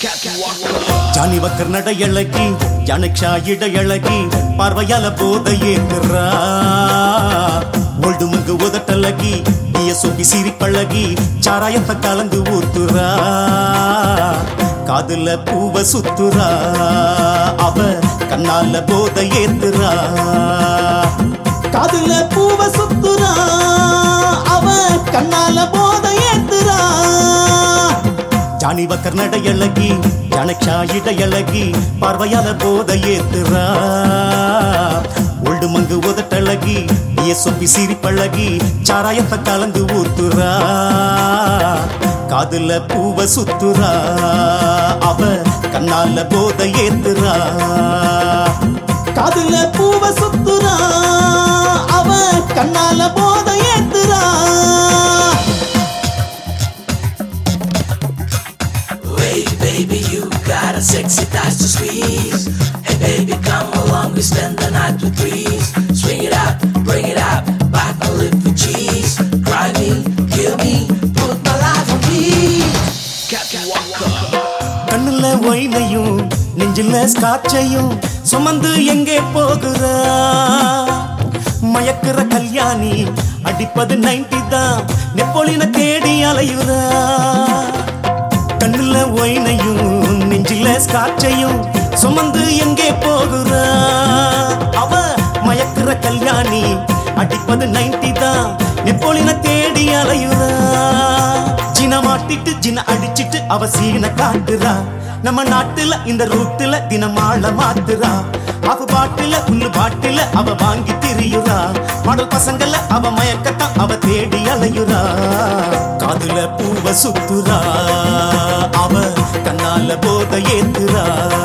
ಜಾನಿ ವಕ್ರ ನಡೆಯಳಗಿ ಜಾನಕ್ಷ ಇಡೆಯಳಗಿ ಪಾರ್ವಯಾಲ ಬೋಧಯೇತ್ರಾ ஒல்டு மங்கு உதட்டழகி நீய சொக்கி சிரி பழகி சாராயத்தை கலந்து ஊத்துறா காதுல பூவ சுத்துறா அவ கண்ணால போத ஏத்துறா காதுல பூவ சுத்துறா அவ கண்ணால போத ஏத்துறா ಜಾನಿ ವಕ್ರ ನಡೆಯಳಗಿ ಜಾನಕ್ಷ ಇಡೆಯಳಗಿ ಪಾರ್ವಯಾಲ போத ஏத்துறா ஒல்டு மங்கு உதட்டழகி நீய சொப்பி சிரி பழகி சாராயத்தை கலந்து ஊத்துறா காதுல பூவ சுத்துறா அவ கண்ணால போத ஏத்துறா காதுல பூவ சுத்துறா அவ கண்ணால போத ஏத்துறா Hey baby, you got a sexy thighs to squeeze. Hey baby, come along, we spend the night with threes. Swing it up, bring it up, bite my lip with cheese. Cry me, kill me, put my life on peace. Captain Walker. கண்ணுல ஒயினையும் நெஞ்சில ஸ்காட்சையும் சுமந்து எங்கே போகுறா மயக்குற கல்யாணி அடிப்பது 90 தான் நெப்போலியனை தேடி அலையுறா கண்ணுல ஒயினையும் நெஞ்சில ஸ்காட்சையும் சுமந்து எங்கே போகுறா அவ மயக்குற கல்யாணி அடிப்பது 90 தான் நெப்போலியனை தேடி அலையுறா ஜின மாட்டிட்டு ஜின அடிச்சிட்டு அவ சீன காட்டுறா நம்ம நாட்டுல இந்த ரூட்டுல தினமாள மாத்துறா அவ பாட்டுல புல்லு பாட்டுல அவ வாங்கி திரியுறா மாடல் பசங்கள அவ மயக்கத்தான் அவ தேடி அலையுறா காதுல பூவ சுத்துறா அவ கண்ணால போத ஏத்துறா